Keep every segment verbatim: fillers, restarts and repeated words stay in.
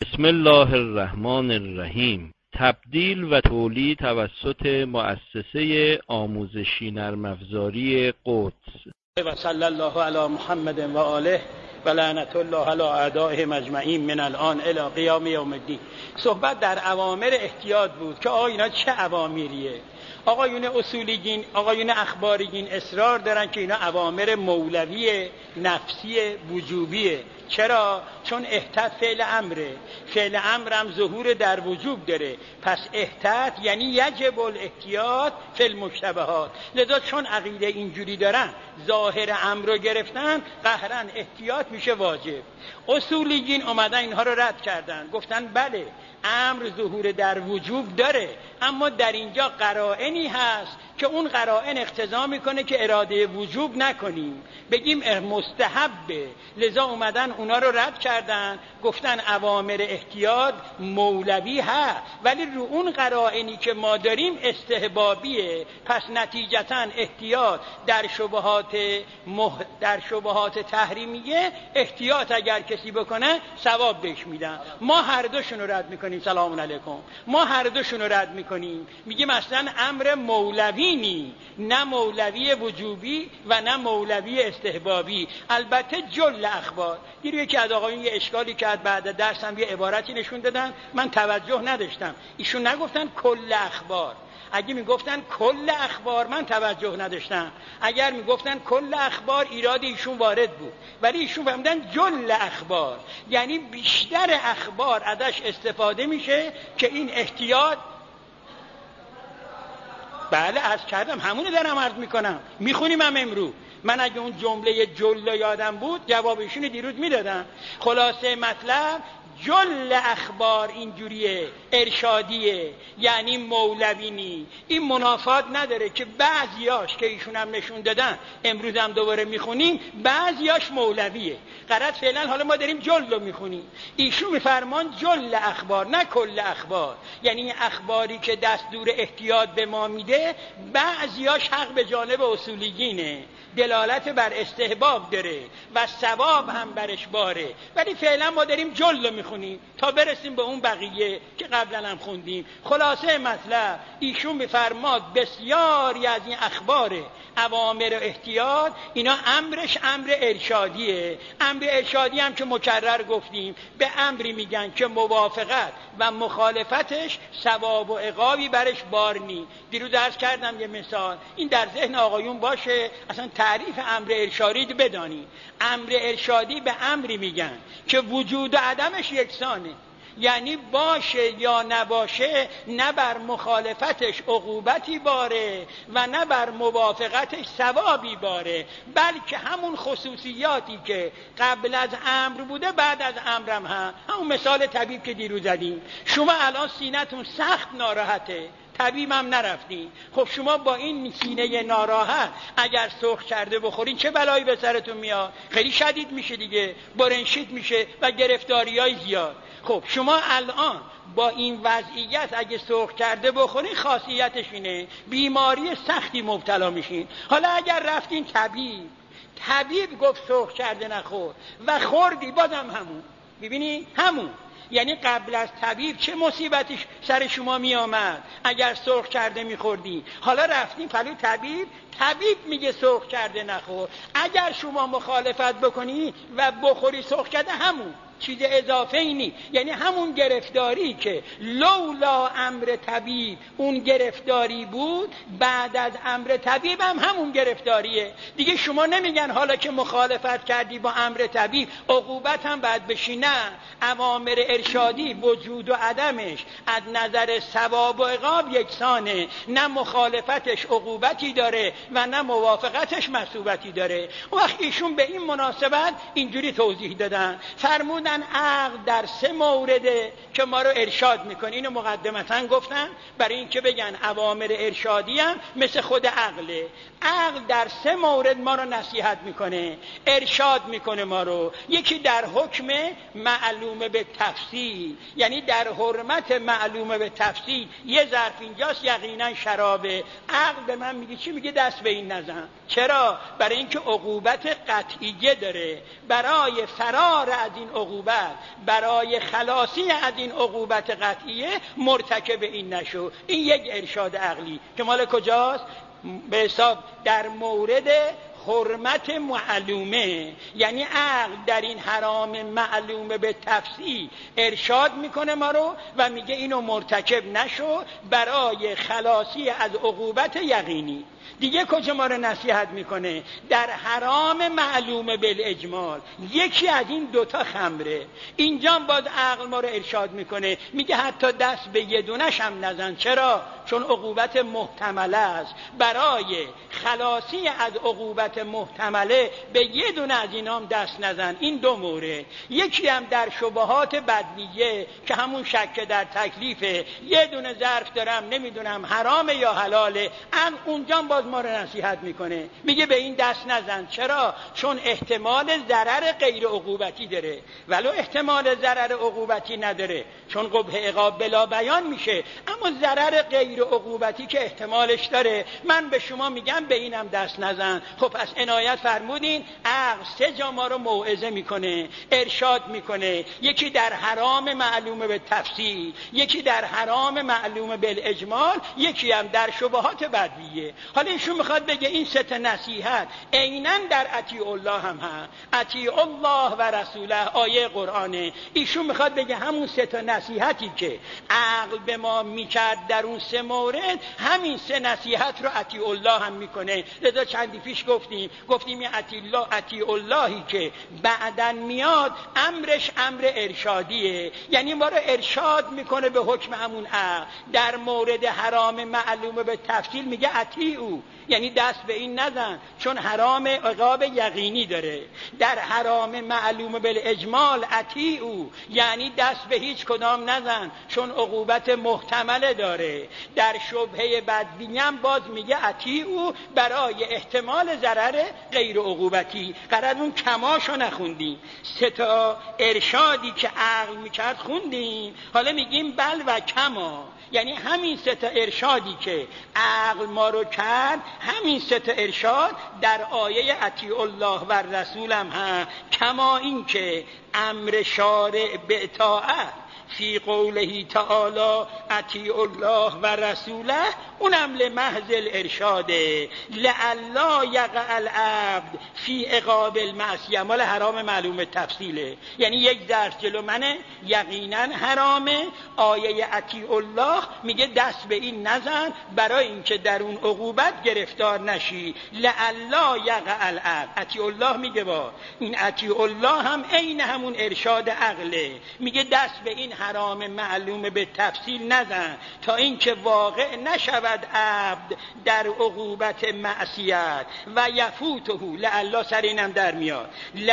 بسم الله الرحمن الرحیم. تبدیل و تولید توسط مؤسسه آموزشی نرم افزاری قدس. و صلی الله علی محمد و آله و لعنت الله علی اعدائهم اجمعین من الان الی قیام یوم الدین. صحبت در اوامر احتیاط بود که آقا اینا چه اوامریه. آقایون اصولیگین، آقایون اخباریگین اصرار دارن که اینا اوامر مولوی، نفسی، وجوبیه. چرا؟ چون احتاط فعل امره، فعل امرم ظهور در وجوب داره، پس احتاط یعنی یجب الاحتیاط فی المشتبهات. لذا چون عقیده اینجوری دارن ظاهر امر رو گرفتن، قهرن احتیاط میشه واجب. اصولیگین اومدن اینها رو رد کردن، گفتن بله امر ظهور در وجوب داره، اما در اینجا قرائنی هست که اون قرائن اقتضا میکنه که اراده وجوب نکنیم، بگیم مستحبه. لذا اومدن اونا رو رد کردن، گفتن اوامر احتیاط مولوی هست ولی رو اون قرائنی که ما داریم استحبابیه. پس نتیجتا احتیاط در شبهات مح... در شبهات تحریمیه احتیاط اگر کسی بکنه ثواب بهش میدن. ما هر دوشون رو رد میکنیم. سلام علیکم. ما هر دوشون رو رد میکنیم، میگیم اصلا امر مولوی نی، نه مولوی وجوبی و نه مولوی استحبابی. البته جل اخبار. دیروز یکی از آقایون یه اشکالی کرد، بعد درس هم یه عبارتی نشون دادن، من توجه نداشتم. ایشون نگفتن کل اخبار. اگه میگفتن کل اخبار من توجه نداشتم، اگر میگفتن کل اخبار ایراد ایشون وارد بود، ولی ایشون فهمیدن جل اخبار یعنی بیشتر اخبار ازش استفاده میشه که این احتیاط. بله عرض کردم، همونه دارم عرض میکنم، میخونیم هم امرو. من اگه اون جمله جل یادم بود جوابشون دیروز میدادم. خلاصه مطلب جل اخبار اینجوریه، ارشادیه، یعنی مولوی نی. این منافات نداره که بعضیاش که ایشون هم نشون دادن امروز هم دوباره میخونیم بعضیاش مولویه. غلط فعلا حالا ما داریم جل رو میخونیم، ایشون میفرمان جل اخبار نه کل اخبار، یعنی اخباری که دستور احتیاط به ما میده بعضیاش حق به جانب اصولیگینه، دلالت بر استحباب داره و ثواب هم برش باره، ولی فعلا ما داریم جل رو میخونیم تا برسیم به اون بقیه که قبلا هم خوندیم. خلاصه مطلب ایشون میفرماد بسیاری از این اخبار اوامر و احتیاط اینا امرش امر ارشادیه. امر ارشادی هم که مکرر گفتیم به امری میگن که موافقت و مخالفتش ثواب و عقابی برش بار نی. دیروز عرض کردم یه مثال، این در ذهن آقایون باشه، اصلا تعریف امر ارشادی بدانی. امر ارشادی به امری میگن که وجود و عدمش یکسانه، یعنی باشه یا نباشه نه بر مخالفتش عقوبتی باره و نه بر موافقتش ثوابی باره، بلکه همون خصوصیاتی که قبل از امر بوده بعد از امرم هم. همون مثال طبیب که دیروز زدیم، شما الان سینه‌تون سخت ناراحته، طبیبم نرفتین، خب شما با این سینه ناراحت اگر سرخ کرده بخورین چه بلایی به سرتون میاد؟ خیلی شدید میشه دیگه، برنشیت میشه و گرفتاریای زیاد. خب شما الان با این وضعیت اگه سرخ کرده بخورین خاصیتش اینه بیماری سختی مبتلا میشین. حالا اگر رفتین طبیب، طبیب گفت سرخ کرده نخور و خوردی بازم همون، ببینی همون، یعنی قبل از طبیب چه مصیبتی سر شما می آمد اگر سرخ کرده می خوردی. حالا رفتیم پلو طبیب، طبیب میگه سرخ کرده نخور. اگر شما مخالفت بکنی و بخوری سرخ کرده همون، چیز اضافه ای نی، یعنی همون گرفتاری که لولا امر طبیب اون گرفتاری بود، بعد از امر طبیب هم همون گرفتاریه دیگه. شما نمیگن حالا که مخالفت کردی با امر طبیب عقوبت هم باید بشی، نه. اوامر ارشادی وجود و عدمش از نظر ثواب و عقاب یکسانه، نه مخالفتش عقوبتی داره و نه موافقتش مثوبتی داره. وقت ایشون به این مناسبت اینجوری توضیح دادن، فرمودن عقل در سه مورده که ما رو ارشاد میکنه. اینو مقدمتا گفتن برای اینکه بگن اوامر ارشادی هم مثل خود عقله. عقل در سه مورد ما رو نصیحت میکنه، ارشاد میکنه ما رو. یکی در حکم معلوم به تفصیل، یعنی در حرمت معلوم به تفصیل، یه ظرف اینجاست یقینا شرابه، عقل به من میگه چی؟ میگه دست به این نزن. چرا؟ برای اینکه عقوبت قطعیه داره. برای فرار از این عقوبت عقوبت برای خلاصی از این عقوبت قطعیه مرتکب این نشو. این یک ارشاد عقلی که مال کجاست؟ به حساب در مورد حرمت معلومه، یعنی عقل در این حرام معلومه به تفصیل ارشاد میکنه ما رو و میگه اینو مرتکب نشو برای خلاصی از عقوبت یقینی. دیگه کجا ما رو نصیحت میکنه؟ در حرام معلومه بالاجمال، یکی از این دوتا خمره. اینجا باز عقل ما رو ارشاد میکنه، میگه حتی دست به یه دونش هم نزن. چرا؟ چون عقوبت محتمله است. برای خلاصی از عقوبت محتمله به یه دونه از اینام دست نزن. این دو مورد. یکی هم در شبهات بدنیه که همون شک در تکلیفه، یه دونه ظرف دارم نمیدونم حرامه یا حلاله، عقل اونجا باز ما رو نصیحت میکنه، میگه به این دست نزن. چرا؟ چون احتمال ضرر غیر عقوبتی داره. ولو احتمال ضرر عقوبتی نداره چون قبح عقاب بلا بیان میشه، اما ضرر غیر عقوبتی که احتمالش داره، من به شما میگم به اینم دست نزن. خب پس عنایت فرمودین عقل سه جا ما رو موعظه میکنه، ارشاد میکنه. یکی در حرام معلومه به تفصیل، یکی در حرام معلومه بالاجمال، یکی هم در شبهات بدویه. حالا ایشون میخواد بگه این سه تا نصیحت عیناً در اطیع الله هم هست. اطیع الله و رسوله آیه قرآنه. ایشون میخواد بگه همون سه تا نصیحتی که عقل به ما میکرد در اون سه مورد، همین سه نصیحت رو اطیع الله هم میکنه. لذا چندی پیش گفتیم گفتیم این اطیع الله اطیع اللهی که بعدن میاد امرش امر ارشادیه، یعنی ما رو ارشاد میکنه به حکم همون عقل. در مورد حرام معلومه به تفصیل میگه اطیعو، یعنی دست به این نزن چون حرام عقاب یقینی داره. در حرام معلومه بالاجمال اطیعو، یعنی دست به هیچ کدام نزن چون عقوبت محتمله داره. در شبهه بدبینی هم باز میگه اطیعو برای احتمال ضرر غیر عقوبتی. قرار اون کماشو نخوندیم، سه تا ارشادی که عقل میکرد خوندیم، حالا میگیم بل و کما، یعنی همین سه تا ارشادی که عقل ما رو کرد، همین سه تا ارشاد در آیه اطیع الله و رسول هم هست. کما این که امر شارع به اطاعت فی قوله تعالی اطیع الله و رسوله، اونم لمحض الارشاده لعلا یقع العبد فی عقاب المعصیه. مال حرام معلوم تفصیله، یعنی یک درس جلو منه یقینا حرامه. آیه اطیع الله میگه دست به این نزن برای اینکه در اون عقوبت گرفتار نشی. لعلا یقع العبد، اطیع الله میگه با این اطیع الله هم عین همون ارشاد عقله، میگه دست به این حرام معلوم به تفصیل نزن تا اینکه واقع نشود عبد در عقوبت معصیت و یفوته. لعلا سر اینم در میاد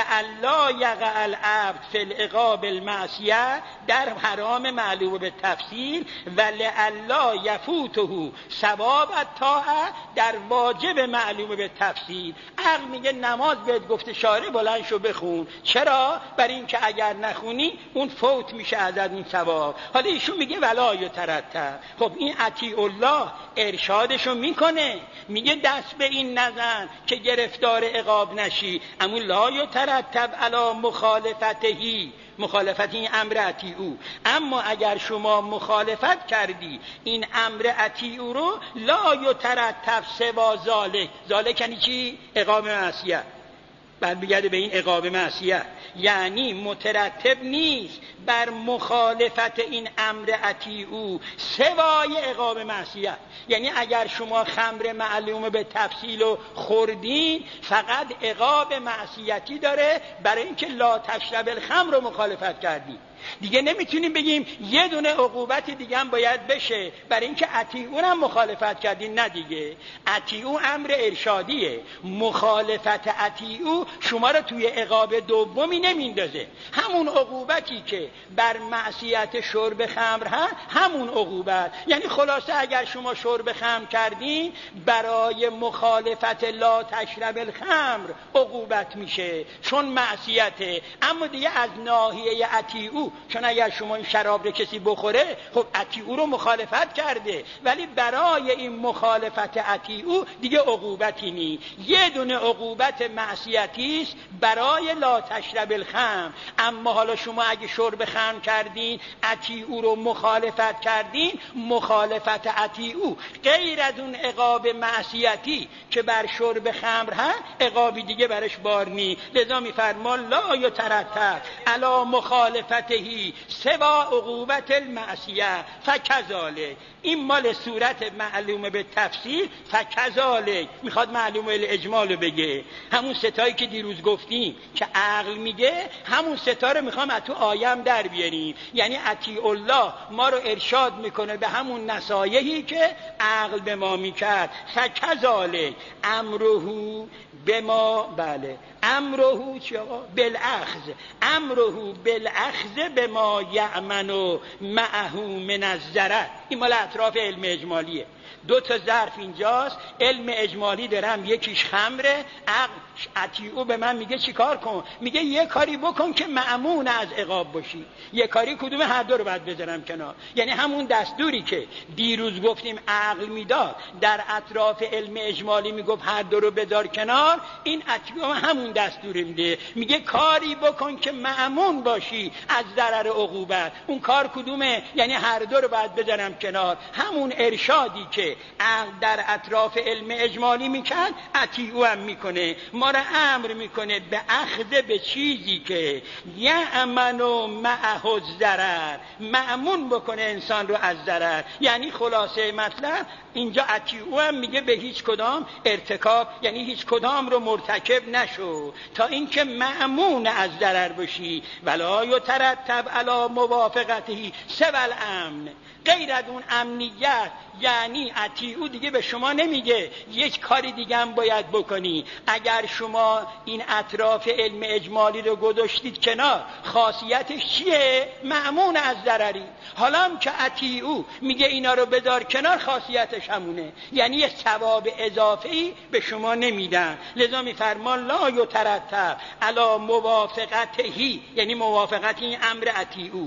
لعلا یقع العبد فی العقاب المعصیه، در حرام معلوم به تفصیل، و لعلا یفوته ثواب الطاعه، در واجب معلوم به تفصیل. عقل میگه نماز بهت گفته شارع بلند شو بخون. چرا؟ برای اینکه اگر نخونی اون فوت میشه ازت اون ثواب. حالا ایشون میگه ولا یترتب. خب این اطیع الله ارشادشو میکنه، میگه دست به این نزن که گرفتار عقاب نشی، اما لا یترتب علی مخالفتهی، مخالفت این امر اطیعو. اما اگر شما مخالفت کردی این امر اطیعو رو، لا یترتب سوا ذالک. ذالک یعنی چی؟ عقاب معصیت. بعد بگرده به این عقاب معصیت، یعنی مترتب نیست بر مخالفت این امر اطیعو سوای عقاب معصیت. یعنی اگر شما خمر معلومه به تفصیل و خوردین، فقط عقاب معصیتی داره برای اینکه لا تشرب الخمر رو مخالفت کردی. دیگه نمیتونیم بگیم یه دونه عقوبت دیگه هم باید بشه برای اینکه اطیعو هم مخالفت کردین. نه دیگه، اطیعو امر ارشادیه، مخالفت اطیعو شما رو توی عقاب دومی نمیندازه. همون عقوبتی که بر معصیت شرب خمر هست همون عقوبت. یعنی خلاصه اگر شما شرب خمر کردین، برای مخالفت لا تشرب الخمر عقوبت میشه چون معصیته. اما دیگه از ناحیه اطیعو او، چون اگر شما این شراب رو کسی بخوره خب اتی او رو مخالفت کرده، ولی برای این مخالفت اتی او دیگه عقوبتی نی. یه دونه عقوبت معصیتی است برای لا تشرب الخمر. اما حالا شما اگه شرب خمر کردین، اتی او رو مخالفت کردین، مخالفت اتی او غیر از اون عقاب معصیتی که بر شرب خمر هست عقابی دیگه برش بار نی. لذا میفرمان لا یترتب علی مخالفتهی سوا عقوبت المعصیه فکذالک. این مال صورت معلومه به تفسیر، فکذالک میخواد معلومه الاجمال بگه. همون ستایی که دیروز گفتیم که عقل میگه، همون ستا رو میخوام از تو آیم در بیاریم. یعنی اطیع الله ما رو ارشاد میکنه به همون نصایحی که عقل به ما میکرد. فکذالک امرهو به ما، بله امرهو چی آقا؟ بالاخذ، امرهو بالاخذ به ما یأمن معه من الضرر. این مال اطراف علم اجمالیه. دو تا ظرف اینجاست، علم اجمالی دارم، یکیش خمره. عقل اطیعو به من میگه چیکار کن؟ میگه یه کاری بکن که مأمون از عقاب باشی. یه کاری کدوم؟ هر دو رو باید بذارم کنار. یعنی همون دستوری که دیروز گفتیم عقل میداد در اطراف علم اجمالی میگفت هر دو رو بذار کنار، این اطیعو همون دستوری میده، میگه کاری بکن که مأمون باشی از ضرر عقوبت. اون کار کدومه؟ یعنی هر دو رو باید بذارم کنار. همون ارشادی که عقل در اطراف علم اجمالی میکرد اطیعو هم میکنه. ما را امر میکنه به اخذ به چیزی که یأمن معه الضرر، مأمون بکنه انسان رو از ضرر. یعنی خلاصه مطلب اینجا اطیعو هم میگه به هیچ کدام ارتکاب، یعنی هیچ کدام رو مرتکب نشو تا اینکه مأمون از ضرر باشی. ولا یترتب علی موافقته سوى الامن، غیر از اون امنیت. یعنی اطیعو دیگه به شما نمیگه یک کاری دیگه هم باید بکنی. اگر شما این اطراف علم اجمالی رو گذاشتید کنار، خاصیتش چیه؟ مأمون از ضرری. حالا هم که اطیعو میگه اینا رو بذار کنار، خاصیتش همونه، یعنی یه ثواب اضافه‌ای به شما نمیدن. لذا میفرمان لا یترتب علی موافقتهی، یعنی موافقت این امر اطیعو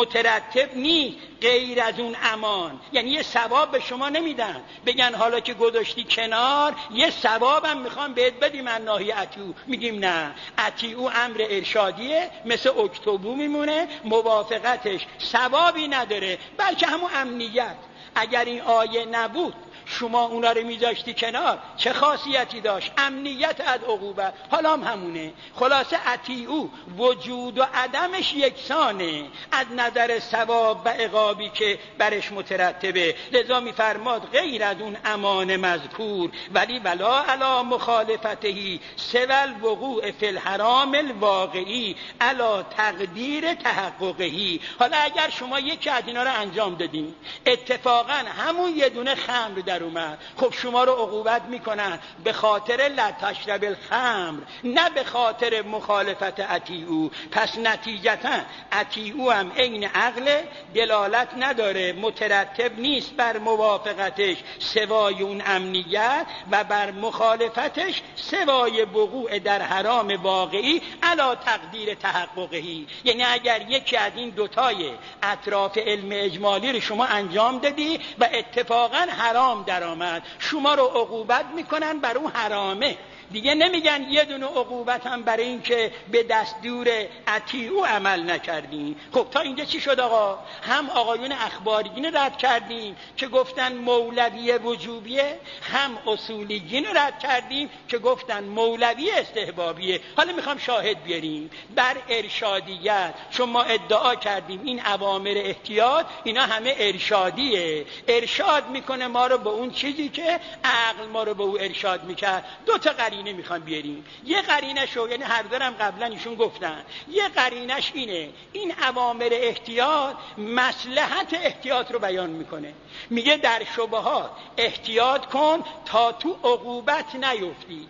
مترتب نیست غیر از اون امان. یعنی یه ثواب به شما نمیدن، بگن حالا که گذاشتی کنار یه ثوابم میخوام بهت بدیم من ناحیه اطیعو. میگیم نه، اطیعو امر ارشادیه، مثل اکتبو میمونه، موافقتش ثوابی نداره بلکه همون امنیت. اگر این آیه نبود شما اونا رو میذاشتی کنار، چه خاصیتی داشت؟ امنیت از عقوبت. حالا هم همونه. خلاصه اطیعو وجود و عدمش یکسانه از نظر ثواب و عقابی که برش مترتبه. لذا میفرماد غیر از اون امان مذکور، ولی ولا علی مخالفتهی سوى الوقوع فی الحرام الواقعی علی تقدیر تحققهی. حالا اگر شما یکی از اینا رو انجام دادین، اتفاقا همون یه دونه خمر در اومد، خب شما رو عقوبت میکنن به خاطر لا تشرب الخمر، نه به خاطر مخالفت اطیعو. پس نتیجتا اطیعو هم عین عقل، دلالت نداره، مترتب نیست بر موافقتش سوای اون امنیت و بر مخالفتش سوای وقوع در حرام واقعی علی تقدیر تحققهی. یعنی اگر یکی از این دوتای اطراف علم اجمالی رو شما انجام دادی و اتفاقا حرام در آمد، شما رو عقوبت میکنن بر اون حرامه. دیگه نمیگن یه دونه عقوبت هم برای این که به دستور اطیعو عمل نکردین. خب تا اینجا چی شد آقا؟ هم آقایون اخباریین رد کردیم که گفتن مولوی وجوبیه، هم اصولیین رد کردیم که گفتن مولوی استحبابیه. حالا میخوام شاهد بیاریم بر ارشادیت، چون ما ادعا کردیم این اوامر احتیاط اینا همه ارشادیه، ارشاد میکنه ما رو به اون چیزی که عقل ما رو به اون ارشاد میکرد. دو تا قرینه میخوام بیاریم. یه قرینه شو، یعنی هر دارم قبلا ایشون گفتن، یه قرینش اینه این اوامر احتیاط مصلحت احتیاط رو بیان میکنه. میگه در شبهات احتیاط کن تا تو عقوبت نیفتی.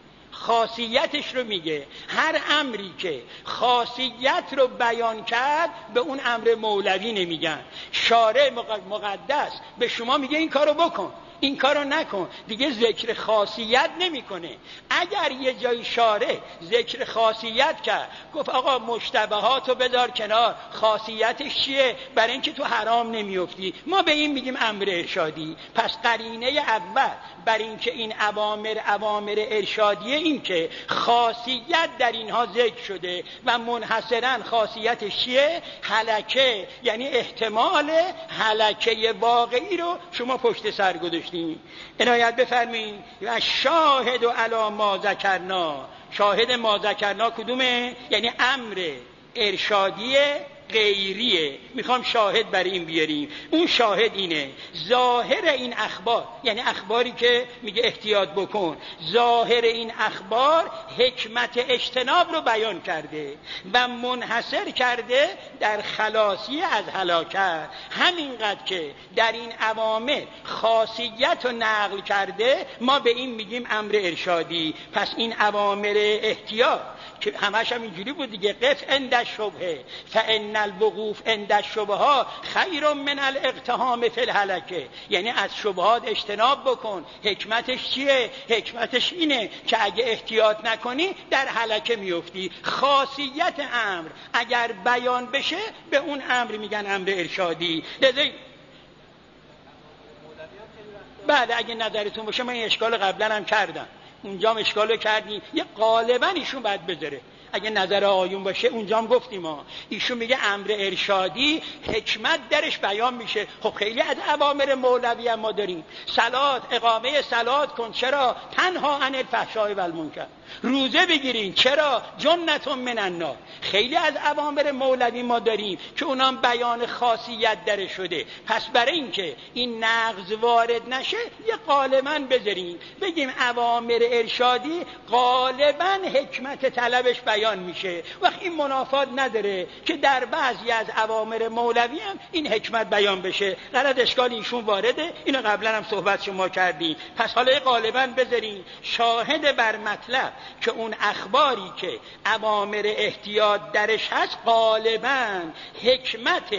خاصیتش رو میگه. هر امری که خاصیت رو بیان کرد به اون امر مولوی نمیگن. شارع مقدس به شما میگه این کارو بکن، این کارو نکن، دیگه ذکر خاصیت نمیکنه. اگر یه جای شارع ذکر خاصیت کرد، گفت آقا مشتبهاتو بذار کنار، خاصیتش چیه؟ برای اینکه تو حرام نمیافتی، ما به این میگیم امر ارشادی. پس قرینه اول بر اینکه این اوامر اوامر ارشادیه، این که خاصیت در اینها ذکر شده و منحصرا خاصیتش چیه؟ هلکه، یعنی احتمال هلکه واقعی رو شما پشت سر گذاشتین. عنایت بفرمایید. و شاهد و علی ما ذکرنا، شاهد ما ذکرنا کدومه؟ یعنی امر ارشادیه غیریه. میخوام شاهد برای این بیاریم. اون شاهد اینه، ظاهر این اخبار، یعنی اخباری که میگه احتیاط بکن، ظاهر این اخبار حکمت اجتناب رو بیان کرده و منحصر کرده در خلاصی از هلاکت. همینقدر که در این اوامر خاصیت رو نقل کرده، ما به این میگیم امر ارشادی. پس این اوامر احتیاط که همش هم اینجوری بود دیگه، قف عند الشبهه فان الوقوف عند الشبهات خیر من الاقتحام فی الهلکه، یعنی از شبهات اجتناب بکن. حکمتش چیه؟ حکمتش اینه که اگه احتیاط نکنی در هلکه میفتی. خاصیت امر اگر بیان بشه، به اون امر میگن امر ارشادی. لذا بعد اگه نظرتون باشه، من این اشکال قبلا هم کردم، اونجا هم اشکالو کردیم، یه غالبا ایشون باید بذاره. اگه نظر آیون باشه اونجا هم گفتیم ما، ایشون میگه امر ارشادی حکمت درش بیان میشه. خب خیلی از اوامر مولوی هم ما داریم، صلات، اقامه صلات کن، چرا؟ تنها عن الفحشاء و المنکر. روزه بگیرین، چرا؟ جنة من النار. خیلی از اوامر مولوی ما داریم که اونام بیان خاصیت در شده. پس برای اینکه این نقض وارد نشه، یه غالباً بذاریم بگیم اوامر ارشادی غالباً حکمت طلبش بیان میشه. وقتی این منافات نداره که در بعضی از اوامر مولوی هم این حکمت بیان بشه. غلط اشکال ایشون وارده، اینو قبلا هم صحبت شما کردیم. پس حالا غالباً بذاریم شاهد بر مطلب که اون اخباری که اوامر احتیاط درش هست غالباً حکمت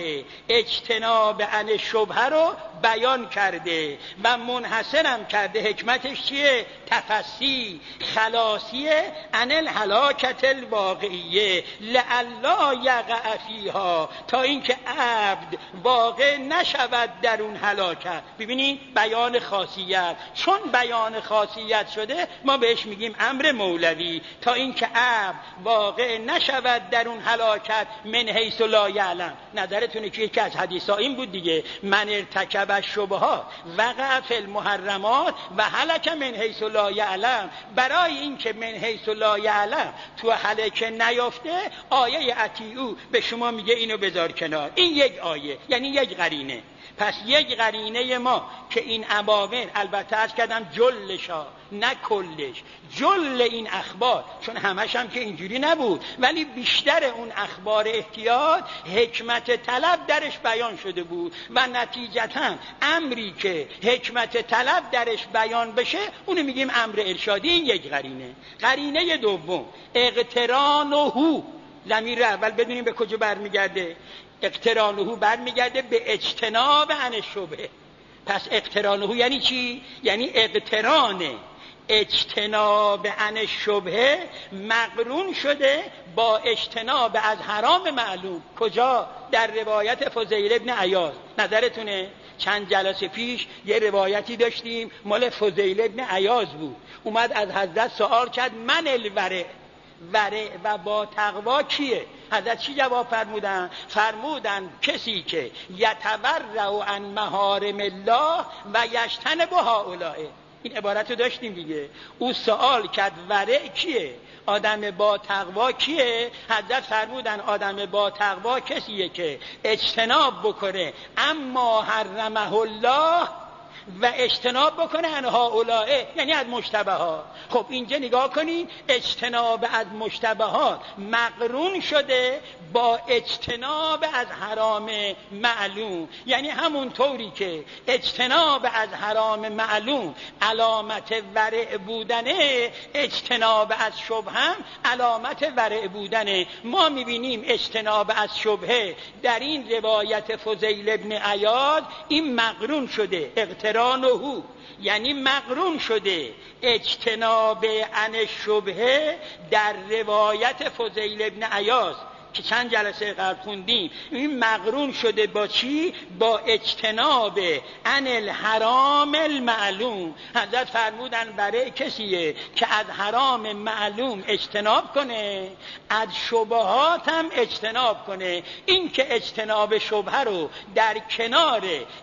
اجتناب عن شبهه رو بیان کرده و منحصرم کرده. حکمتش چیه؟ تفسی، خلاصی عن الهلاکت الواقعیه لعلا یقع فیها، تا اینکه عبد واقع نشود در اون هلاکت. ببینید بیان خاصیت، چون بیان خاصیت شده ما بهش میگیم امر مولوی، تا اینکه عبد واقع نشود در اون هلاکت من حیث لا یعلم. نظرتونه که یکی از حدیثا این بود دیگه، من ارتکب الشبهات وقع فی المحرمات و هلک من حیث لا یعلم. برای اینکه من حیث لا یعلم تو هلکه نیافته، آیه اطیعوا به شما میگه اینو بذار کنار. این یک آیه، یعنی یک قرینه. پس یک قرینه ما که این اوامر، البته عرض کردم جلشا نه کلش، جل این اخبار، چون همش هم که اینجوری نبود، ولی بیشتر اون اخبار احتیاط حکمت طلب درش بیان شده بود و نتیجتا امری که حکمت طلب درش بیان بشه اونو میگیم امر ارشادی. این یک قرینه. قرینه دوم اقترانه، ضمیر اول بدونیم به کجا برمیگرده. اقترانه برمیگرده به اجتناب عن شبهه. پس اقترانه یعنی چی؟ یعنی اقتران اجتناب عن شبهه مقرون شده با اجتناب از حرام معلوم. کجا؟ در روایت فضیل ابن عیاض. نظرتونه چند جلسه پیش یه روایتی داشتیم مال فضیل ابن عیاض بود، اومد از حضرت سوال کرد من الورع، ورع و با تقوا کیه؟ حضرت چی جواب فرمودن؟ فرمودن کسی که یتورع عن محارم الله و یجتنب هؤلاء. این عبارت رو داشتیم دیگه. او سوال کرد ورع کیه؟ آدم با تقوا کیه؟ حضرت فرمودن آدم با تقوا کسیه که اجتناب بکنه اما حرمه الله و اجتناب بکنه انها اولائه، یعنی از مشتبهات. خب اینجا نگاه کنید، اجتناب از مشتبهات مقرون شده با اجتناب از حرام معلوم. یعنی همون طوری که اجتناب از حرام معلوم علامت ورع بودنه، اجتناب از شبهه هم علامت ورع بودنه. ما میبینیم اجتناب از شبهه در این روایت فضیل ابن عیاض این مقرون شده، اقترانه، یعنی مقرون شده اجتناب عن الشبهه در روایت فضیل ابن عیاض که چند جلسه قبل خوندیم. این مقرون شده با چی؟ با اجتناب عن الحرام المعلوم. حضرت فرمودن برای کسیه که از حرام معلوم اجتناب کنه، از شبهات هم اجتناب کنه. این که اجتناب شبهه رو در کنار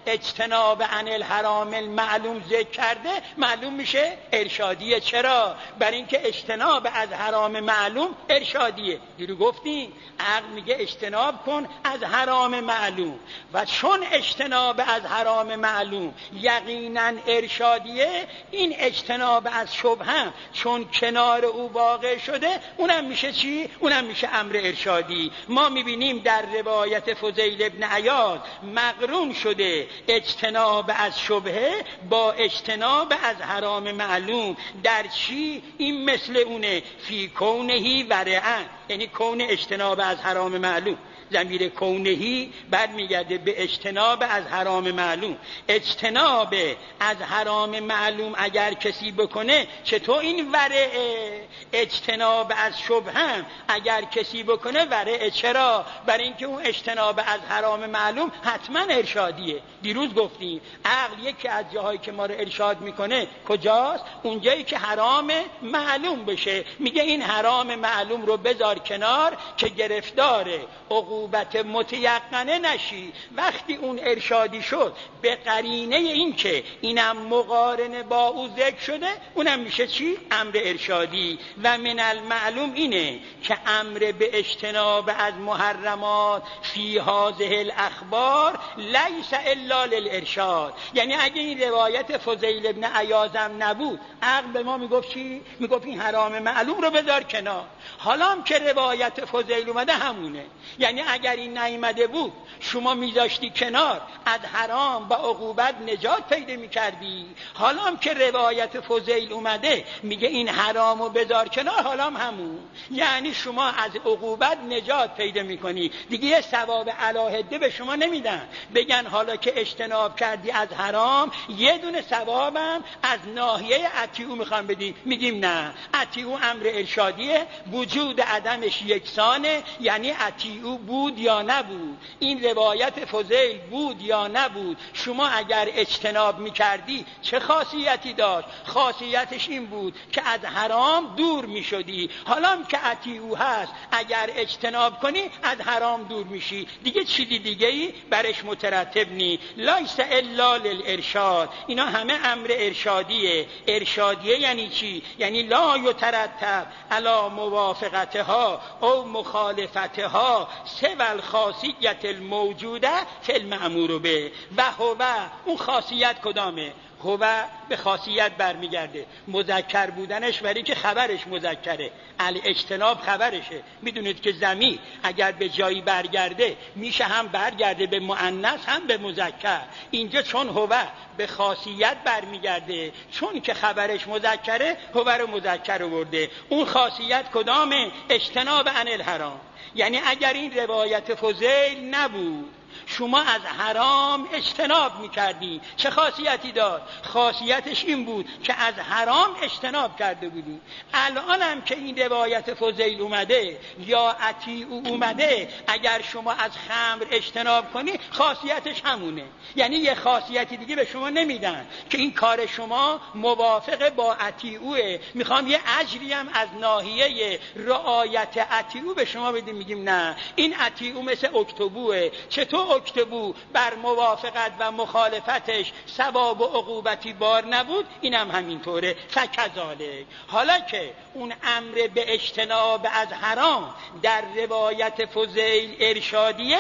اجتناب عن الحرام المعلوم ذکر کرده، معلوم میشه ارشادیه. چرا؟ برای اینکه اجتناب از حرام معلوم ارشادیه. دیرو گفتیم عقل میگه اجتناب کن از حرام معلوم، و چون اجتناب از حرام معلوم یقینا ارشادیه، این اجتناب از شبهه چون کنار او واقع شده، اونم میشه چی؟ اونم میشه امر ارشادی. ما میبینیم در روایت فضیل ابن عیاض مقرون شده اجتناب از شبهه با اجتناب از حرام معلوم. در چی؟ این مثل اونه فی کونهی ورعن، یعنی کون اجتناب از حرام معلوم. ضمیر کونهی برمیگرده به اجتناب از حرام معلوم. اجتناب از حرام معلوم اگر کسی بکنه، چطور این ورعه؟ اجتناب از شبهه اگر کسی بکنه ورعه. چرا؟ برای اینکه اون اجتناب از حرام معلوم حتما ارشادیه. دیروز گفتیم عقل یکی از جاهایی که ما رو ارشاد میکنه کجاست؟ اونجایی که حرام معلوم بشه. میگه این حرام معلوم رو بذار کنار که گرفتار عقوبت متیقنه نشی. وقتی اون ارشادی شد به قرینه این که اینم مقارنه با او ذکر شده، اونم میشه چی؟ امر ارشادی. و من المعلوم اینه که امر به اجتناب از محرمات فی هذه الاخبار لیس الا للارشاد. یعنی اگه این روایت فضیل ابن عیاض نبود، عقل به ما میگفت چی؟ میگفت این حرام معلوم رو بذار کنار. حالا هم که روایت فضیل اومده همونه. یعنی اگر این نیامده بود شما میذاشتی کنار، از حرام و عقوبت نجات پیدا میکردی. حالا هم که روایت فضیل اومده میگه این حرامو بذار کنار، حالا هم همون. یعنی شما از عقوبت نجات پیدا میکنی دیگه. یه ثواب علاهده به شما نمیدن بگن حالا که اجتناب کردی از حرام یه دونه ثوابم از ناحیه اطیعو میخوام بدی. میگیم نه، اطیعو امر ارشادیه، وجود عدمش یکسانه. یعنی اطیعو بود یا نبود، این روایت فضیل بود یا نبود، شما اگر اجتناب میکردی چه خاصیتی داشت؟ خاصیتش این بود که از حرام دور میشدی. حالا که اطیعو هست، اگر اجتناب کنی از حرام دور میشی. دیگه چیزی دیگه ای برش مترتب نی. لیس الا للارشاد. اینا همه امر ارشادیه. ارشادیه یعنی چی؟ یعنی لا یترتب علی موافقتها او مخالفتها سوى الخاصیت الموجوده فی المأمور به. و هو اون خاصیت کدامه؟ هو به خاصیت برمیگرده. مذکر بودنش برای که خبرش مذکره، الاجتناب خبرشه. میدونید که ضمیر اگر به جایی برگرده میشه هم برگرده به مؤنث هم به مذکر. اینجا چون هو به خاصیت برمیگرده، چون که خبرش مذکره، هو رو مذکر آورده. اون خاصیت کدامه؟ اجتناب عن الحرام. یعنی اگر این روایت فضیل نبود شما از حرام اجتناب میکردی، چه خاصیتی داشت؟ خاصیتش این بود که از حرام اجتناب کرده بودی. الان هم که این روایت فضیل اومده یا اطیعو اومده، اگر شما از خمر اجتناب کنی خاصیتش همونه. یعنی یه خاصیتی دیگه به شما نمیدن که این کار شما موافق با اطیعوه. میخوام یه اجری هم از ناحیه رعایت اطیعو به شما بدیم. میگیم نه، این اطیعو مثل اکتبوه. چطور اکتبو بر موافقت و مخالفتش ثواب و عقوبتی بار نبود، اینم همینطوره. فکذالک. حالا که اون امر به اجتناب از حرام در روایت فضیل ارشادیه،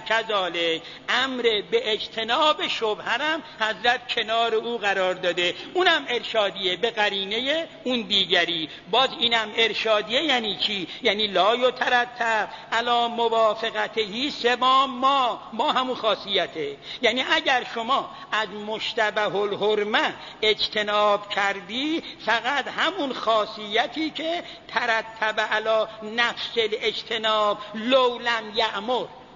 فکذالک امر به اجتناب شبهه هم حضرت کنار او قرار داده، اونم ارشادیه به قرینه اون دیگری. باز اینم ارشادیه یعنی چی؟ یعنی لا یترتب علی موافقته سوا ما ما همون خاصیته. یعنی اگر شما از مشتبه الحرمه اجتناب کردی، فقط همون خاصیتی که ترتب علی نفس الاجتناب لو لم یأمر،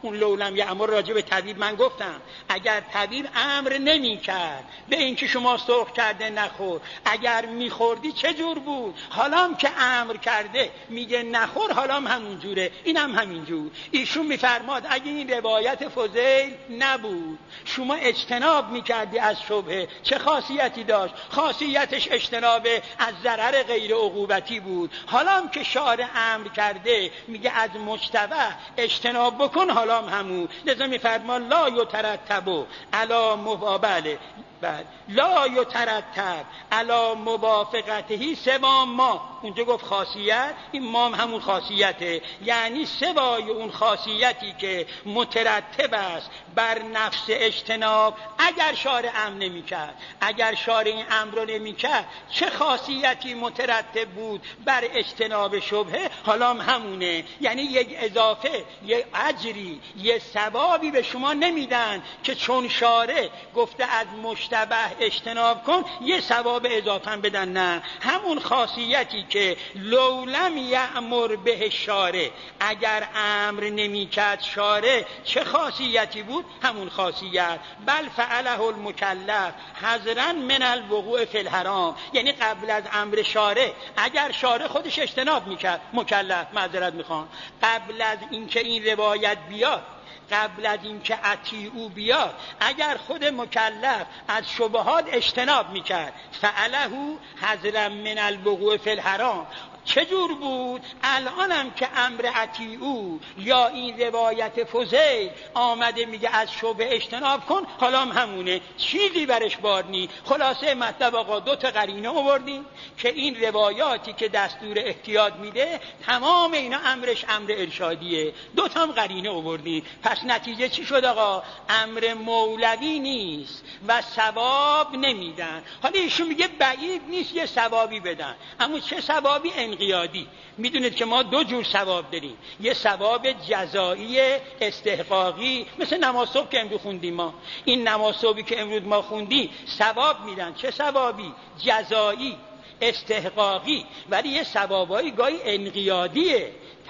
اون لولم یأمر راجع به طبیب من گفتم، اگر طبیب امر نمی کرد به اینکه شما سرخ کرده نخور، اگر میخوردی چه جور بود؟ حالا هم که امر کرده میگه نخور، حالا هم همون جوره، این هم همین جور. ایشون میفرماد اگه این روایت فضیل نبود شما اجتناب میکردی از شبهه، چه خاصیتی داشت؟ خاصیتش اجتناب از ضرر غیر عقوبتی بود. حالا هم که شارع امر کرده میگه از مجتبی اجتناب بکن، حالا هم همون. لذا میفرما لا یترتب علی مبابله بعد لا یترتب علی موافقته سوا ما. اونجا گفت خاصیت، این مام همون خاصیته، یعنی سوای اون خاصیتی که مترتب است بر نفس اجتناب. اگر شارع امر نمی کرد، اگر شارع این امر رو نمی کرد، چه خاصیتی مترتب بود بر اجتناب شبهه؟ حالا هم همونه. یعنی یک اضافه، یک اجری، یک ثوابی به شما نمیدن که چون شارع گفته از مشتبه اجتناب کن یه ثواب اضافه بدن، نه، همون خاصیتی که لولم یأمر به شارع، اگر امر نمی کرد شارع، چه خاصیتی بود؟ همون خاصیت. بل فعله المکلف حذرا من الوقوع فی الحرام، یعنی قبل از امر شارع اگر شارع خودش اجتناب میکرد، مکلف معذرت میخوام، قبل از اینکه این روایت بیاد، قبل از اینکه اطیعو بیاد، اگر خود مکلف از شبهات اجتناب میکرد، فعله حذرا من الوقوع فی الحرام، چجور بود؟ الانم که امر اطیعو یا این روایت فضیل آمده میگه از شبه اجتناب کن، حالا هم همونه، چیزی برش بار نی. خلاصه مطلب آقا دو تا قرینه آوردیم که این روایاتی که دستور احتیاط میده تمام اینا امرش امر ارشادیه، دو تا هم قرینه آوردیم. پس نتیجه چی شد آقا؟ امر مولوی نیست و ثواب نمیدن. حالا ایشون میگه بعید نیست یه ثوابی بدن، اما چه ثوابی؟ انقیادی. میدونید که ما دو جور ثواب داریم، یه ثواب جزایی استحقاقی، مثل نماز صبح که امروز خوندیم ما، این نماز صبحی که امروز ما خوندیم ثواب میدن. چه ثوابی؟ جزایی استحقاقی. ولی یه ثوابایی گاهی انقیادیه،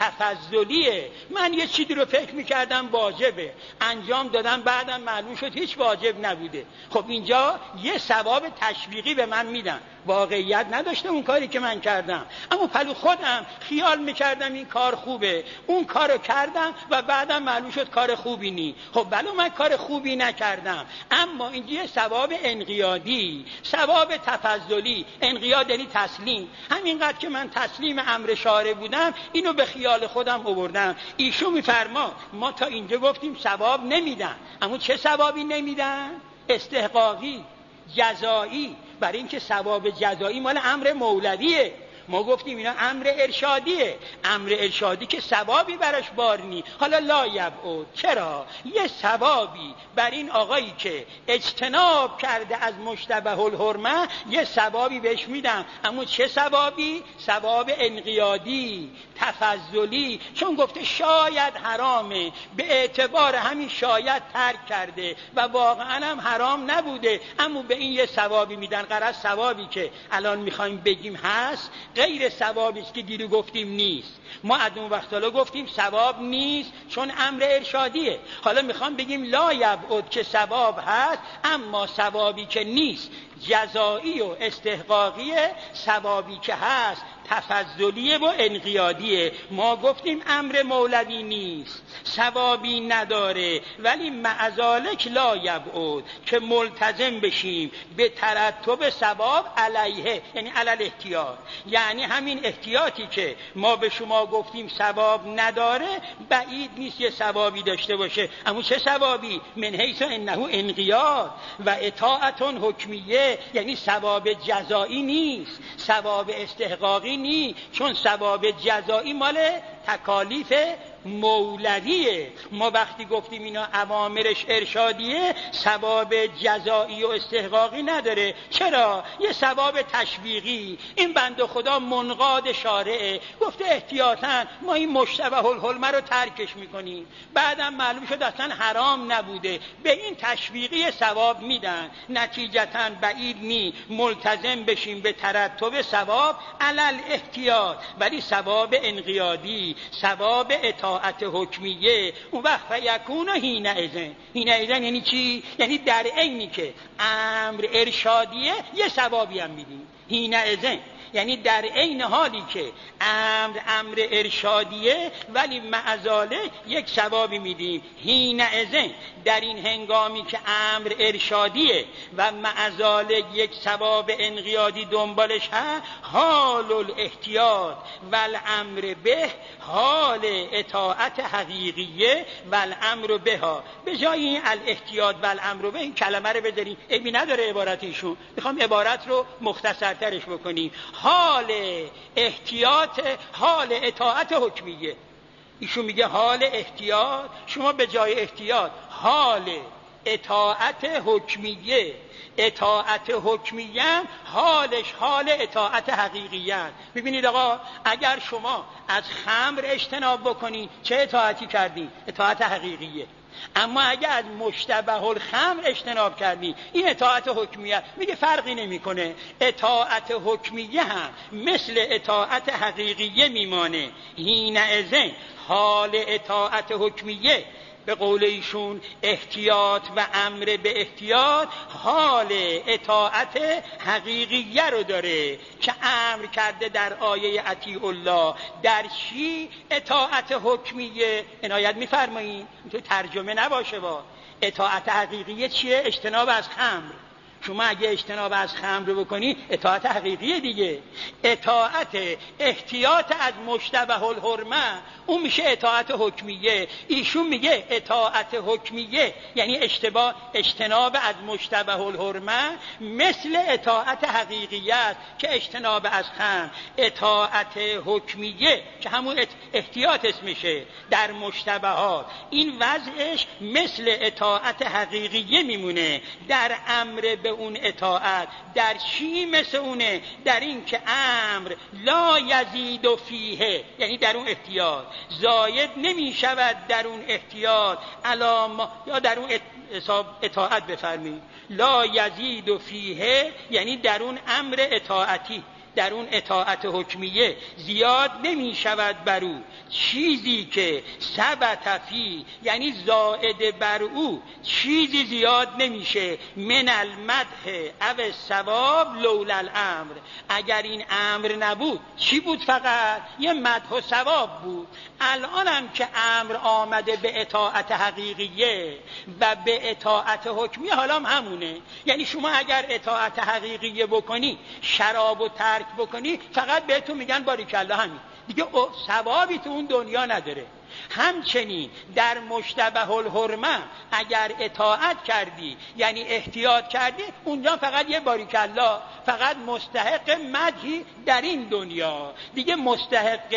تفضلیه. من یه چیزی رو فکر میکردم واجبه، انجام دادم، بعدم معلوم شد هیچ واجب نبوده. خب اینجا یه ثواب تشویقی به من میدن، واقعیت نداشته اون کاری که من کردم، اما پلو خودم خیال میکردم این کار خوبه، اون کارو کردم و بعدم معلوم شد کار خوبی نی. خب بله من کار خوبی نکردم، اما اینجا یه ثواب انقیادی، ثواب تفضلی. انقیاد یعنی تسلیم. همینقدر که من تسلیم امر شارع بودم، اینو به خیال خودم آوردم. ایشون میفرما ما تا اینجا گفتیم ثواب نمیدن، اما چه ثوابی نمیدن؟ استحقاقی، جزایی. برای اینکه ثواب جزایی مال امر مولویه، ما گفتیم اینا امر ارشادیه، امر ارشادی که ثوابی براش بار نی. حالا لا یبعد، چرا؟ یه ثوابی بر این آقایی که اجتناب کرده از مشتبه الحرمه، یه ثوابی بهش میدم، اما چه ثوابی؟ ثواب انقیادی، تفضلی. چون گفته شاید حرامه، به اعتبار همین شاید ترک کرده و واقعا هم حرام نبوده، اما به این یه ثوابی میدن. غرض ثوابی که الان میخوایم بگیم هست غیر ثوابی است که دیرو گفتیم نیست. ما از اون وقت حالا گفتیم ثواب نیست چون امر ارشادیه. حالا میخوام بگیم لا یبعد که ثواب هست، اما ثوابی که نیست جزایی و استحقاقیه، ثوابی که هست تفضلیه و انقیادیه. ما گفتیم امر مولوی نیست، ثوابی نداره، ولی معذالک لا یبعد که ملتزم بشیم به ترتب ثواب علیه، یعنی علل احتیاط. یعنی همین احتیاطی که ما به شما گفتیم ثواب نداره، بعید نیست یه ثوابی داشته باشه. اما چه ثوابی؟ من حیث انه انقیاد و اطاعت حکمیه، یعنی ثواب جزایی نیست، ثواب استحقاقی نی، چون ثواب جزایی مال تکالیف مولویه. ما وقتی گفتیم اینا اوامرش ارشادیه، ثواب جزایی و استحقاقی نداره. چرا؟ یه ثواب تشویقی. این بنده خدا منقاد شارعه، گفته احتیاطاً ما این مشتبه الحرمه رو ترکش میکنیم، بعدم معلوم شد اصلا حرام نبوده، به این تشویقی ثواب میدن. نتیجتاً بعید نی ملتزم بشیم به ترتب ثواب علل احتیاط، ولی ثواب انقیادی بکنی ثواب اطاعت حکمیه، اون وقت فیکون حین اذن. حین اذن یعنی چی؟ یعنی در عینی که امر ارشادیه یه ثوابی هم میدیم. حین اذن یعنی در عین حالی که امر امر ارشادیه ولی معزاله یک ثوابی میدیم. حین اذن در این هنگامی که امر ارشادیه و معزاله یک ثواب انقیادی دنبالش هست، حال الاحتیاط و الامر به حال اطاعت حقیقیه و الامر بها. به جای این الاحتیاط و الامر به این کلمه رو بذاریم، عیبی نداره عبارت ایشون، میخوام عبارت رو مختصرترش بکنیم. حال احتیاط، حال اطاعت حکمیه. ایشون میگه حال احتیاط، شما به جای احتیاط حال اطاعت حکمیه. اطاعت حکمیه حالش حال اطاعت حقیقیه. ببینید آقا، اگر شما از خمر اجتناب بکنید چه اطاعتی کردی؟ اطاعت حقیقیه. اما اگر از مشتبه الخمر اجتناب کردی این اطاعت حکمیه. میگه فرقی نمیکنه، اطاعت حکمیه هم مثل اطاعت حقیقیه میمانه. حین اذن حال اطاعت حکمیه به قول ایشون احتیاط و امر به احتیاط حال اطاعت حقیقیه رو داره که امر کرده در آیه اطیع الله. در چی؟ اطاعت حکمیه. عنایت میفرمایید تو ترجمه نباشه با اطاعت حقیقیه چیه؟ اجتناب از خمر. شما اگه اجتناب از خمر رو بکنی اطاعت حقیقیه دیگه. اطاعت احتیاط از مشتبه الحرمه اون میشه اطاعت حکمیه. ایشون میگه اطاعت حکمیه یعنی اشتباه اجتناب از مشتبه الحرمه مثل اطاعت حقیقیه است که اجتناب از خمر. اطاعت حکمیه که همون احتیاط اسمشه در مشتبهات، این وضعش مثل اطاعت حقیقیه میمونه. در امر به اون اطاعت در چی مثل اونه؟ در این که امر لا یزید و فیه، یعنی در اون احتیاط زاید نمی شود در اون احتیاط علام، یا در اون اطاعت بفرمایید لا یزید و فیه یعنی در اون امر اطاعتی، در اون اطاعت حکمیه زیاد نمی شود بر او چیزی که ثبت فی، یعنی زائد بر او چیزی زیاد نمیشه. من المدح او ثواب لولا الامر، اگر این امر نبود چی بود؟ فقط یه مدح و ثواب بود. الان هم که امر آمده به اطاعت حقیقیه و به اطاعت حکمیه حالا هم همونه. یعنی شما اگر اطاعت حقیقیه بکنی، شراب و ترک بکنی، فقط بهتون میگن باریکالله، همین دیگه ثوابی تو اون دنیا نداره. همچنین در مشتبه الحرمه اگر اطاعت کردی یعنی احتیاط کردی، اونجا فقط یه باریکالله، فقط مستحق مدحی در این دنیا، دیگه مستحق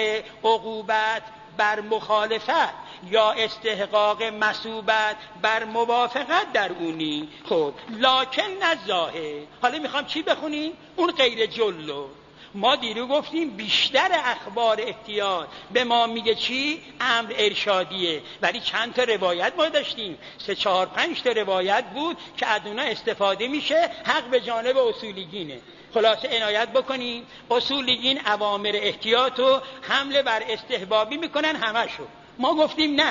عقوبت بر مخالفت یا استحقاق مثوبت بر موافقت در اونی. خب لکن نزاهه. حالا میخوام چی بخونیم؟ اون غیر جلو. ما دیرو گفتیم بیشتر اخبار احتیاط به ما میگه چی؟ امر ارشادیه. ولی چند تا روایت ما داشتیم، سه چهار پنج تا روایت بود که از اونها استفاده میشه. حق به جانب اصولیگینه. خلاصه عنایت بکنیم، اصولیگین اوامر احتیاط و حمله بر استحبابی میکنن همشو. ما گفتیم نه،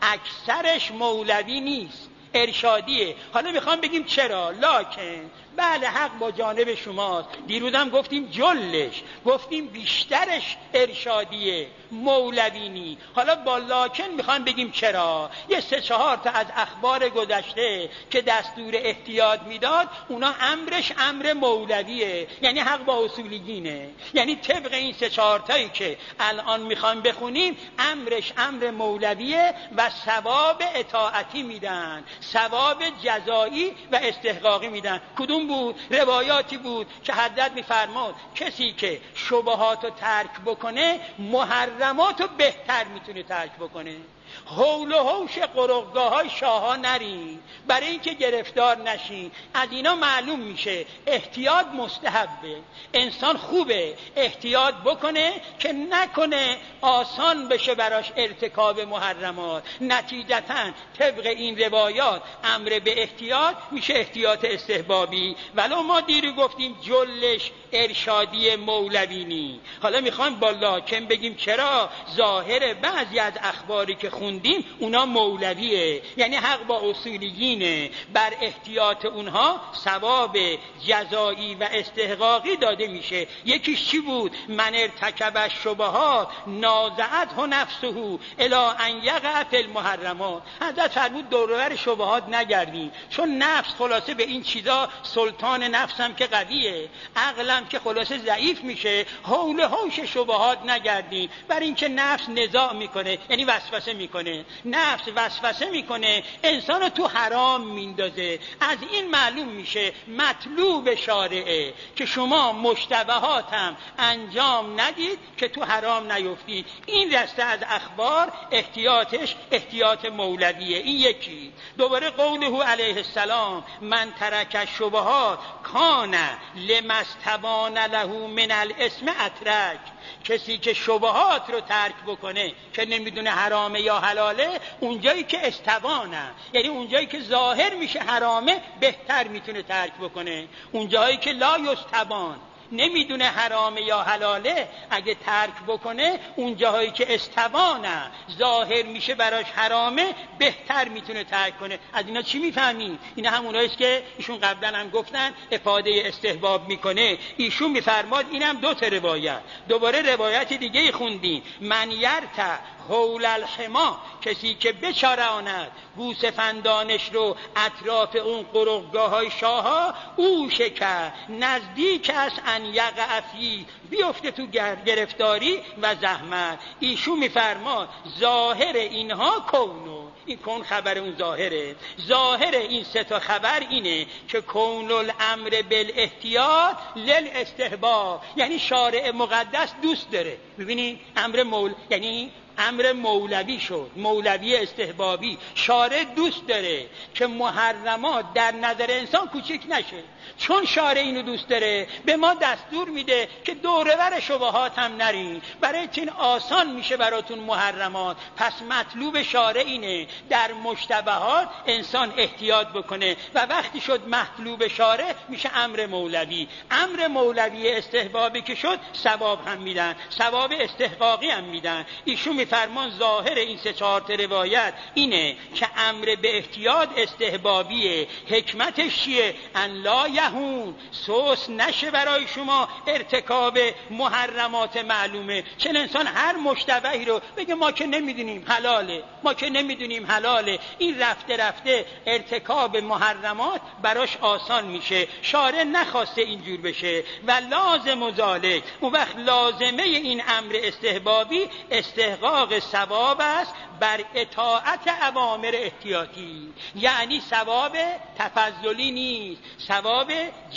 اکثرش مولوی نیست، ارشادیه. حالا میخوام بگیم چرا. لکن بله حق با جانب شماست. دیروزم گفتیم جلش، گفتیم بیشترش ارشادیه، مولوی نی. حالا با لکن میخوام بگیم چرا. یه سه چهار تا از اخبار گذشته که دستور احتیاط میداد، اونا امرش امر مولویه، یعنی حق با اصولیگینه. یعنی طبق این سه چهار تایی که الان میخوام بخونیم، امرش امر مولویه و ثواب اطاعتی میدن، ثواب جزایی و استحقاقی میدن. کدوم بود؟ روایاتی بود که حضرت میفرماد کسی که شبهات رو ترک بکنه، محرمات رو بهتر میتونه ترک بکنه. حول و حوش قرقگاه های شاه ها نرین برای اینکه گرفتار نشین. از اینا معلوم میشه احتیاط مستحبه، انسان خوبه احتیاط بکنه که نکنه آسان بشه براش ارتکاب محرمات. نتیجتاً طبق این روایات امر به احتیاط میشه احتیاط استحبابی، ولو ما دیرو گفتیم جلش ارشادی مولوینی. حالا میخوایم با لاکن بگیم چرا ظاهر بعضی از اخباری که خوندیم اونا مولویه، یعنی حق با اصولیینه، بر احتیاط اونها ثواب جزایی و استحقاقی داده میشه. یکیش چی بود؟ من ارتکب الشبهات نازعته نفسه الی ان یقع فی المحرمات. حضرت فرمود دور و بر شبهات نگردین، چون نفس خلاصه به این چیزا سلطان نفسم که قویه، عقلم که خلاصه ضعیف میشه، حول حوش شبهات نگردین. بر اینکه نفس نزاع میکنه، یعنی وسوسه میکنه، نفس وسوسه میکنه انسانو تو حرام میندازه. از این معلوم میشه مطلوب شارعه که شما مشتبهات هم انجام ندید که تو حرام نیفتید. این دسته از اخبار احتیاطش احتیاط مولویه. این یکی. دوباره قوله علیه السلام من ترک الشبهات کان لمستبان له من الاسم اترک. کسی که شبهات رو ترک بکنه که نمیدونه حرامه یا حلاله، اونجایی که استوانه، یعنی اونجایی که ظاهر میشه حرامه، بهتر میتونه ترک بکنه. اونجایی که لا یستبان، نمیدونه حرامه یا حلاله، اگه ترک بکنه اونجایی که استوانه ظاهر میشه براش حرامه، بهتر میتونه ترک کنه. از اینا چی میفهمیم؟ اینا هموناییست که ایشون قبلا هم گفتن افاده استحباب میکنه. ایشون میفرماد اینم دو تا روایت. دوباره روایت دیگه خوندیم من یرت حول الحما، کسی که بچراند گوسفندانش رو اطراف اون قرقگاه های شاه ها، او شکر نزدیک است ان یقع فی، بیفته تو گرفتاری و زحمت. ایشون میفرما ظاهر اینها کونو، این کون خبر اون ظاهره. ظاهر این سه تا خبر اینه که کون الامر بالاحتیاط للاستحباب، یعنی شارع مقدس دوست داره. ببینید امر مول یعنی امر مولوی شد، مولوی استحبابی. شارع دوست داره که محرمات در نظر انسان کوچک نشه. چون شارع اینو دوست داره به ما دستور میده که دورور شبهات هم نرین، برای این آسان میشه براتون محرمات. پس مطلوب شارع اینه در مشتبهات انسان احتیاط بکنه و وقتی شد مطلوب شارع میشه امر مولوی. امر مولوی استحبابی که شد ثواب هم میدن، ثواب استحقاقی هم میدن. ایشون میفرمان ظاهر این سه چهار روایت اینه که امر به احتیاط استحبابیه. حکمتش چیه؟ ان لا یهون، سوس نشه برای شما ارتکاب محرمات معلومه. چون انسان هر مشتبهی رو بگه ما که نمیدونیم حلاله، ما که نمیدونیم حلاله، این رفته رفته ارتکاب محرمات براش آسان میشه. شارع نخواسته اینجور بشه و لازم ذالک، اون وقت لازمه این امر استحبابی استحقاق ثواب است بر اطاعت اوامر احتیاطی، یعنی ثواب تفضلی نیست، ثواب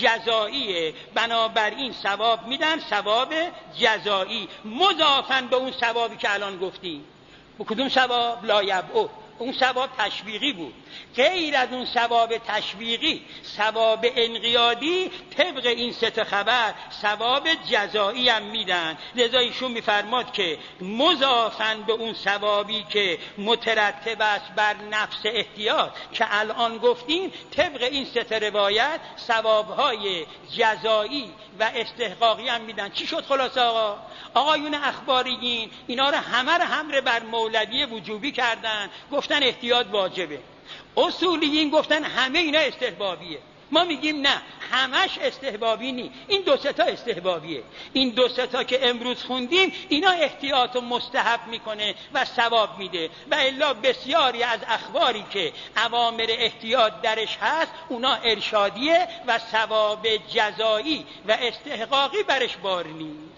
جزاییه. بنابراین ثواب میدن، ثواب جزایی مضافاً به اون ثوابی که الان گفتیم. و کدوم ثواب؟ لا یبعو، اون ثواب تشویقی بود. غیر از اون ثواب تشویقی، ثواب انقیادی، طبق این سه تا خبر ثواب جزایی هم میدن. لذا ایشون میفرماد که مضافاً به اون ثوابی که مترتب است بر نفس احتیاط که الان گفتیم، طبق این سه تا روایت ثوابهای جزایی و استحقاقی هم میدن. چی شد خلاصه آقا؟ آقایون اخباریین اینا رو همه رو همره بر مولوی وجوبی کردن، گفتن احتیاط واجبه. اصولیین گفتن همه اینا استحبابیه. ما میگیم نه، همش استحبابی نی، این دو سه تا استحبابیه. این دو سه تا که امروز خوندیم اینا احتیاط و مستحب میکنه و ثواب میده. و الا بسیاری از اخباری که اوامر احتیاط درش هست اونا ارشادیه و ثواب جزایی و استحقاقی برش بار نیست.